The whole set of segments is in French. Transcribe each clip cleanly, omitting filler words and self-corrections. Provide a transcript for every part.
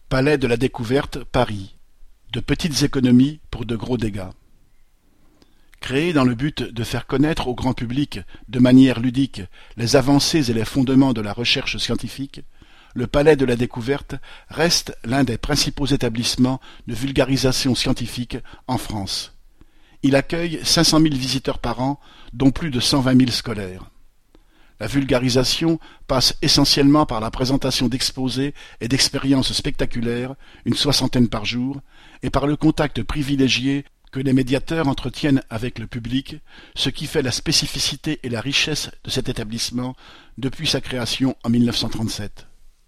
Palais de la Découverte, Paris. De petites économies pour de gros dégâts. Créé dans le but de faire connaître au grand public, de manière ludique, les avancées et les fondements de la recherche scientifique, le Palais de la Découverte reste l'un des principaux établissements de vulgarisation scientifique en France. Il accueille 500 000 visiteurs par an, dont plus de 120 000 scolaires. La vulgarisation passe essentiellement par la présentation d'exposés et d'expériences spectaculaires, une soixantaine par jour, et par le contact privilégié que les médiateurs entretiennent avec le public, ce qui fait la spécificité et la richesse de cet établissement depuis sa création en 1937.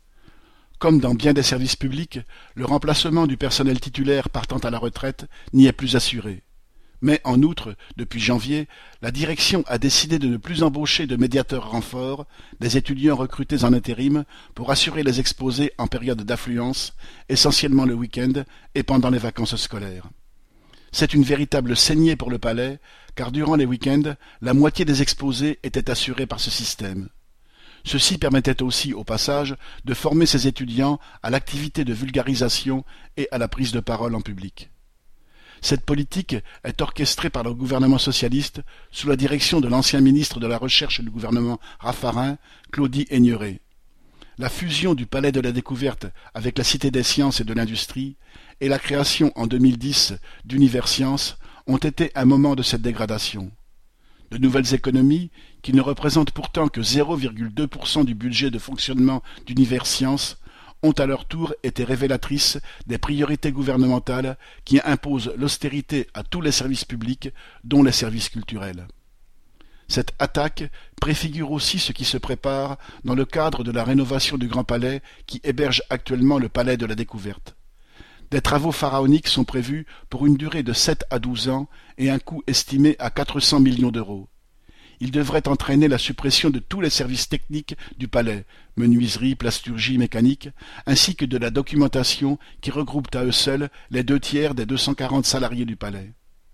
Comme dans bien des services publics, le remplacement du personnel titulaire partant à la retraite n'y est plus assuré. Mais en outre, depuis janvier, la direction a décidé de ne plus embaucher de médiateurs renforts, des étudiants recrutés en intérim pour assurer les exposés en période d'affluence, essentiellement le week-end et pendant les vacances scolaires. C'est une véritable saignée pour le palais, car durant les week-ends, la moitié des exposés était assurée par ce système. Ceci permettait aussi, au passage, de former ces étudiants à l'activité de vulgarisation et à la prise de parole en public. Cette politique est orchestrée par le gouvernement socialiste sous la direction de l'ancien ministre de la Recherche du gouvernement Raffarin, Claudie Aigneret. La fusion du Palais de la Découverte avec la Cité des Sciences et de l'Industrie et la création en 2010 d'Univers Sciences ont été un moment de cette dégradation. De nouvelles économies, qui ne représentent pourtant que 0,2% du budget de fonctionnement d'Univers Sciences, ont à leur tour été révélatrices des priorités gouvernementales qui imposent l'austérité à tous les services publics, dont les services culturels. Cette attaque préfigure aussi ce qui se prépare dans le cadre de la rénovation du Grand Palais qui héberge actuellement le Palais de la Découverte. Des travaux pharaoniques sont prévus pour une durée de 7 à 12 ans et un coût estimé à 400 millions d'euros. Il devrait entraîner la suppression de tous les services techniques du palais, menuiserie, plasturgie, mécanique, ainsi que de la documentation qui regroupent à eux seuls les 2/3 des 240 salariés du palais.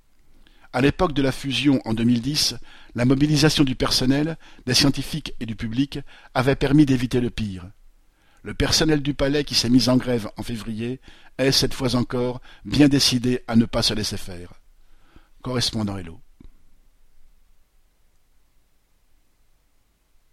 À l'époque de la fusion en 2010, la mobilisation du personnel, des scientifiques et du public avait permis d'éviter le pire. Le personnel du palais qui s'est mis en grève en février est, cette fois encore, bien décidé à ne pas se laisser faire. Correspondant Hello.